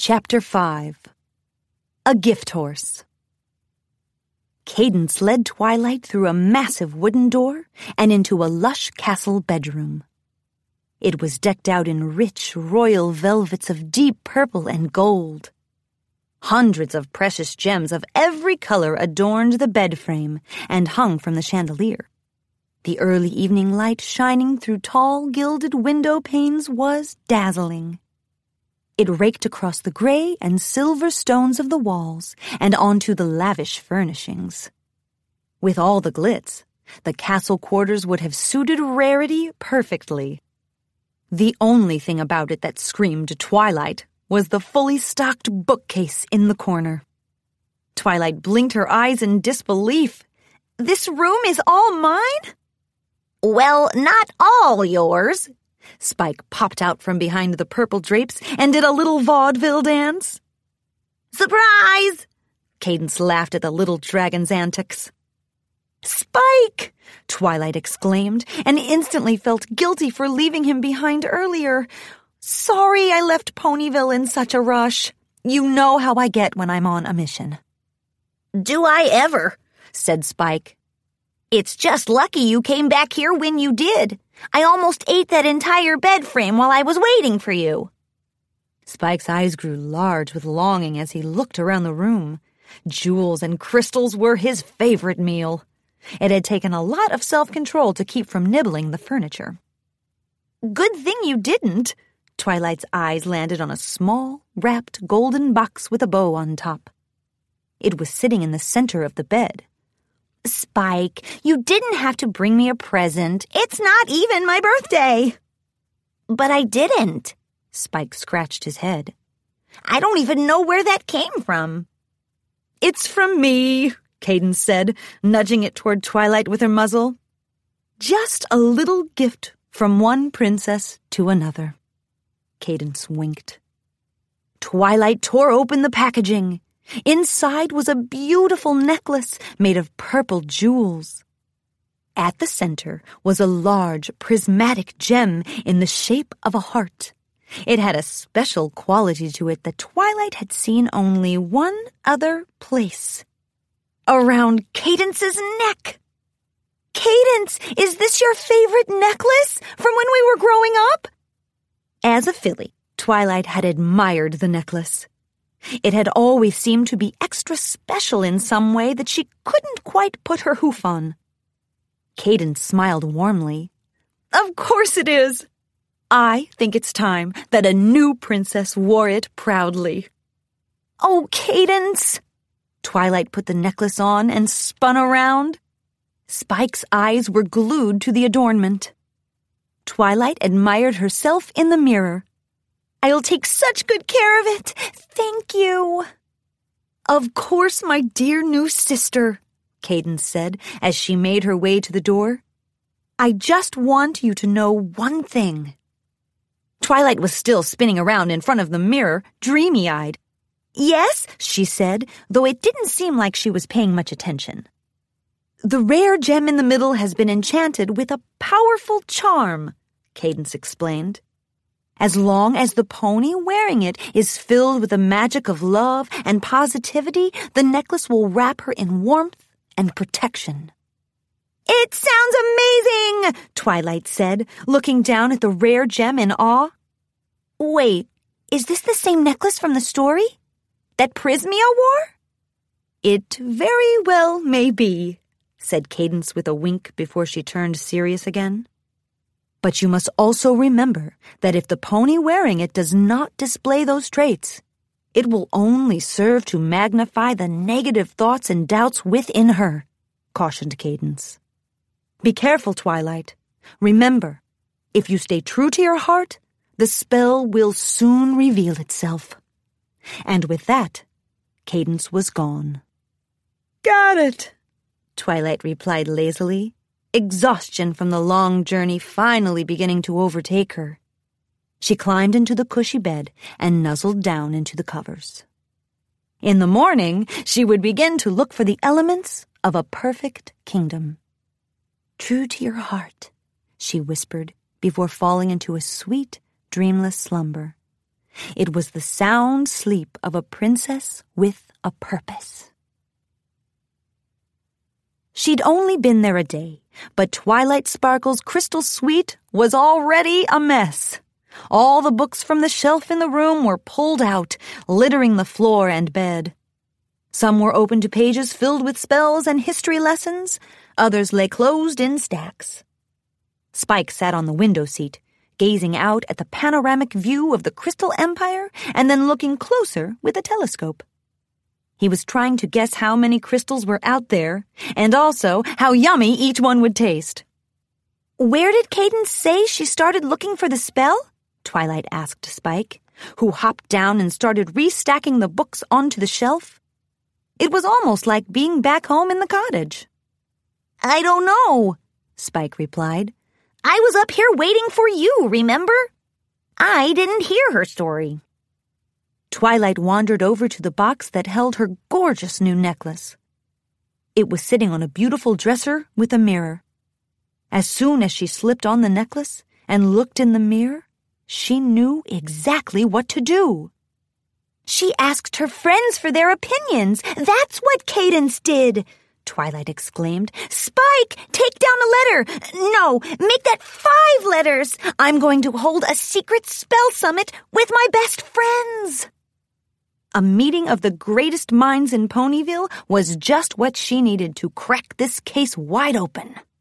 Chapter 5 A Gift Horse. Cadence led Twilight through a massive wooden door and into a lush castle bedroom. It was decked out in rich, royal velvets of deep purple and gold. Hundreds of precious gems of every color adorned the bed frame and hung from the chandelier. The early evening light shining through tall gilded window panes was dazzling. It raked across the gray and silver stones of the walls and onto the lavish furnishings. With all the glitz, the castle quarters would have suited Rarity perfectly. The only thing about it that screamed Twilight was the fully stocked bookcase in the corner. Twilight blinked her eyes in disbelief. "This room is all mine?" "Well, not all yours." Spike popped out from behind the purple drapes and did a little vaudeville dance. "Surprise!" Cadence laughed at the little dragon's antics. "Spike!" Twilight exclaimed, and instantly felt guilty for leaving him behind earlier. "Sorry I left Ponyville in such a rush. You know how I get when I'm on a mission." "Do I ever?" said Spike. "It's just lucky you came back here when you did. I almost ate that entire bed frame while I was waiting for you." Spike's eyes grew large with longing as he looked around the room. Jewels and crystals were his favorite meal. It had taken a lot of self-control to keep from nibbling the furniture. "Good thing you didn't." Twilight's eyes landed on a small, wrapped golden box with a bow on top. It was sitting in the center of the bed. "Spike, you didn't have to bring me a present. It's not even my birthday." "But I didn't." Spike scratched his head. "I don't even know where that came from." "It's from me," Cadence said, nudging it toward Twilight with her muzzle. "Just a little gift from one princess to another." Cadence winked. Twilight tore open the packaging. Inside was a beautiful necklace made of purple jewels. At the center was a large prismatic gem in the shape of a heart. It had a special quality to it that Twilight had seen only one other place. Around Cadence's neck. "Cadence, is this your favorite necklace from when we were growing up?" As a filly, Twilight had admired the necklace. It had always seemed to be extra special in some way that she couldn't quite put her hoof on. Cadence smiled warmly. "Of course it is. I think it's time that a new princess wore it proudly." "Oh, Cadence!" Twilight put the necklace on and spun around. Spike's eyes were glued to the adornment. Twilight admired herself in the mirror. "I'll take such good care of it. Thank you." "Of course, my dear new sister," Cadence said as she made her way to the door. "I just want you to know one thing." Twilight was still spinning around in front of the mirror, dreamy-eyed. "Yes," she said, though it didn't seem like she was paying much attention. "The rare gem in the middle has been enchanted with a powerful charm," Cadence explained. "As long as the pony wearing it is filled with the magic of love and positivity, the necklace will wrap her in warmth and protection." "It sounds amazing!" Twilight said, looking down at the rare gem in awe. "Wait, is this the same necklace from the story? That Prismia wore?" "It very well may be," said Cadence with a wink before she turned serious again. "But you must also remember that if the pony wearing it does not display those traits, it will only serve to magnify the negative thoughts and doubts within her," cautioned Cadence. "Be careful, Twilight. Remember, if you stay true to your heart, the spell will soon reveal itself." And with that, Cadence was gone. "Got it," Twilight replied lazily, exhaustion from the long journey finally beginning to overtake her. She climbed into the cushy bed and nuzzled down into the covers. In the morning, she would begin to look for the elements of a perfect kingdom. "True to your heart," she whispered before falling into a sweet, dreamless slumber. It was the sound sleep of a princess with a purpose. She'd only been there a day, but Twilight Sparkle's crystal suite was already a mess. All the books from the shelf in the room were pulled out, littering the floor and bed. Some were open to pages filled with spells and history lessons. Others lay closed in stacks. Spike sat on the window seat, gazing out at the panoramic view of the Crystal Empire and then looking closer with a telescope. He was trying to guess how many crystals were out there, and also how yummy each one would taste. "Where did Cadence say she started looking for the spell?" Twilight asked Spike, who hopped down and started restacking the books onto the shelf. It was almost like being back home in the cottage. "I don't know," Spike replied. "I was up here waiting for you, remember? I didn't hear her story." Twilight wandered over to the box that held her gorgeous new necklace. It was sitting on a beautiful dresser with a mirror. As soon as she slipped on the necklace and looked in the mirror, she knew exactly what to do. "She asked her friends for their opinions. That's what Cadence did," Twilight exclaimed. "Spike, take down a letter. No, make that 5 letters. I'm going to hold a secret spell summit with my best friends." A meeting of the greatest minds in Ponyville was just what she needed to crack this case wide open.